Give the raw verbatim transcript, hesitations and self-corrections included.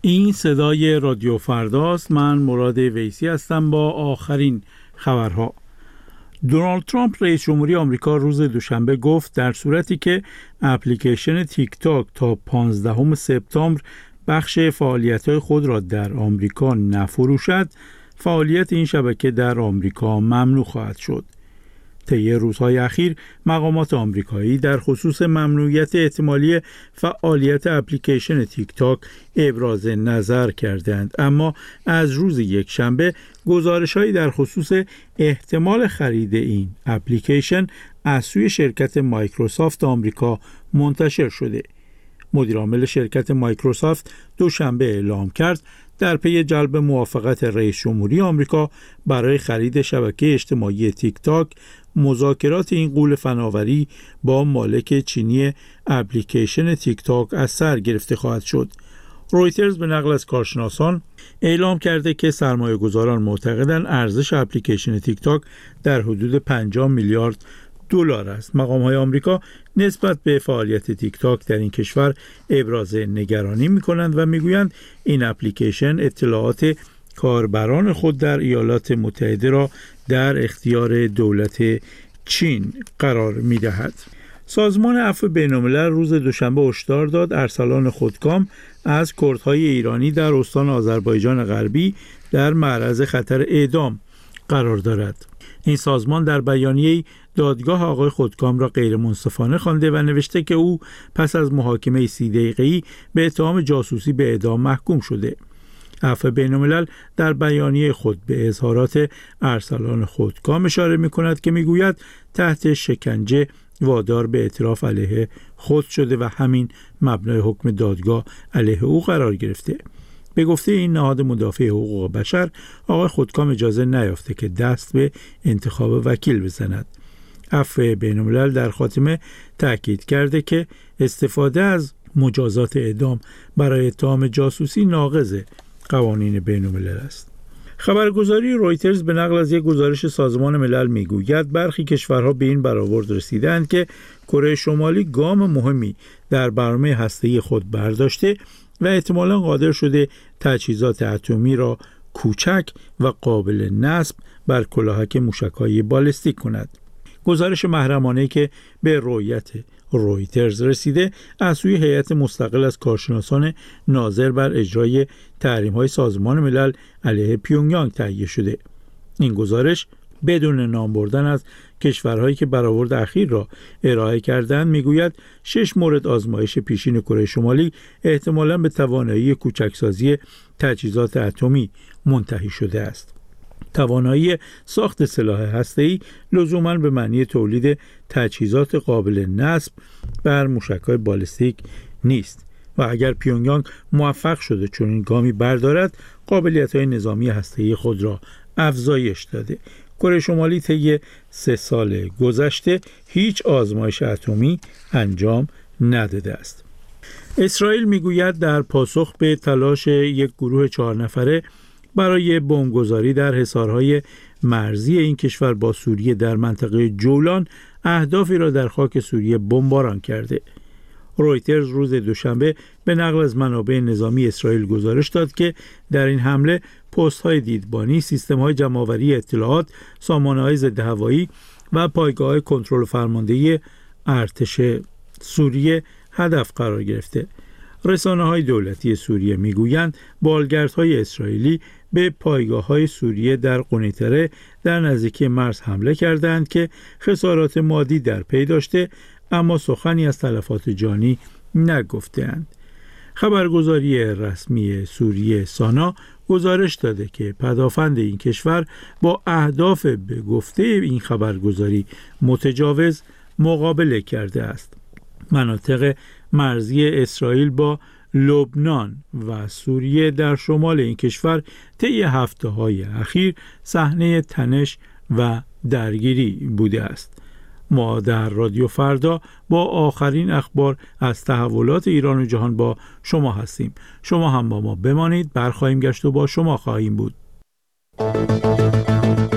این صدای رادیو فرداست. من مراد ویسی هستم با آخرین خبرها. دونالد ترامپ رئیس جمهوری آمریکا روز دوشنبه گفت در صورتی که اپلیکیشن تیک تاک تا پانزدهم سپتامبر بخش فعالیت‌های خود را در آمریکا نفروشد، فعالیت این شبکه در آمریکا ممنوع خواهد شد. طی روزهای اخیر مقامات آمریکایی در خصوص ممنوعیت احتمالی فعالیت اپلیکیشن تیک تاک ابراز نظر کردند، اما از روز یکشنبه گزارش‌هایی در خصوص احتمال خرید این اپلیکیشن از سوی شرکت مایکروسافت آمریکا منتشر شده. مدیر عامل شرکت مایکروسافت دوشنبه اعلام کرد در پی جلب موافقت رئیس جمهوری آمریکا برای خرید شبکه اجتماعی تیک تاک، مذاکرات این غول فناوری با مالک چینی اپلیکیشن تیک تاک از سر گرفته خواهد شد. رویترز به نقل از کارشناسان اعلام کرده که سرمایه‌گذاران معتقدند ارزش اپلیکیشن تیک تاک در حدود پنجاه میلیارد دلار است. مقام‌های آمریکا نسبت به فعالیت تیک تاک در این کشور ابراز نگرانی می‌کنند و می‌گویند این اپلیکیشن اطلاعات کاربران خود در ایالات متحده را در اختیار دولت چین قرار می‌دهد. سازمان عفو بین‌الملل روز دوشنبه هشدار داد ارسلان خودکام از کردهای ایرانی در استان آذربایجان غربی در معرض خطر اعدام قرار دارد. این سازمان در بیانیه‌ای دادگاه آقای خودکام را غیر منصفانه خوانده و نوشته که او پس از محاکمه سی دقیقه‌ای به اتهام جاسوسی به اعدام محکوم شده. عفو بین‌الملل در بیانیه خود به اظهارات ارسلان خودکام اشاره می‌کند که می‌گوید تحت شکنجه وادار به اعتراف علیه خود شده و همین مبنای حکم دادگاه علیه او قرار گرفته. به گفته این نهاد مدافع حقوق بشر، آقای خودکام اجازه نیافته که دست به انتخاب وکیل بزند. عفو بین‌الملل در خاتمه تأکید کرده که استفاده از مجازات اعدام برای اتهام جاسوسی ناقض قوانین بین‌الملل است. خبرگزاری رویترز به نقل از یک گزارش سازمان ملل میگوید برخی کشورها به این برآورد رسیدند که کره شمالی گام مهمی در برنامه هسته‌ای خود برداشته و احتمالاً قادر شده تجهیزات اتمی را کوچک و قابل نصب بر کلاهک موشک‌های بالستیک کند. گزارش محرمانه‌ای که به رؤیت رویترز رسیده از سوی هیئت مستقل از کارشناسان ناظر بر اجرای تحریم‌های سازمان ملل علیه پیونگیانگ تهیه شده. این گزارش بدون نام بردن از کشورهایی که برآورد اخیر را ارائه کردند میگوید شش مورد آزمایش پیشین کره شمالی احتمالاً به توانایی کوچکسازی تجهیزات اتمی منتهی شده است. توانایی ساخت سلاح هسته‌ای لزوماً به معنی تولید تجهیزات قابل نصب بر موشک‌های بالستیک نیست و اگر پیونگیانگ موفق شده چنین گامی بردارد، قابلیت‌های نظامی هسته‌ای خود را افزایش داده. کره شمالی طی سه سال گذشته هیچ آزمایش اتمی انجام نداده است. اسرائیل میگوید در پاسخ به تلاش یک گروه چهار نفره برای بمبگذاری در حصارهای مرزی این کشور با سوریه در منطقه جولان اهدافی را در خاک سوریه بمباران کرده. رویترز روز دوشنبه به نقل از منابع نظامی اسرائیل گزارش داد که در این حمله پست‌های دیدبانی، سیستم‌های جمع‌آوری اطلاعات، سامانه‌های ضدهوایی و پایگاه‌های کنترل و فرماندهی ارتش سوریه هدف قرار گرفته. رسانه‌های دولتی سوریه میگویند بالگردهای اسرائیلی به پایگاه‌های سوریه در قنیطره در نزدیکی مرز حمله کردند که خسارات مادی در پی داشته، اما سخنی از تلفات جانی نگفته‌اند. خبرگزاری رسمی سوریه سانا گزارش داده که پدافند این کشور با اهداف به گفته این خبرگزاری متجاوز مقابله کرده است. مناطق مرزی اسرائیل با لبنان و سوریه در شمال این کشور طی هفته‌های اخیر صحنه تنش و درگیری بوده است. ما در رادیو فردا با آخرین اخبار از تحولات ایران و جهان با شما هستیم. شما هم با ما بمانید، برخواهیم گشت و با شما خواهیم بود.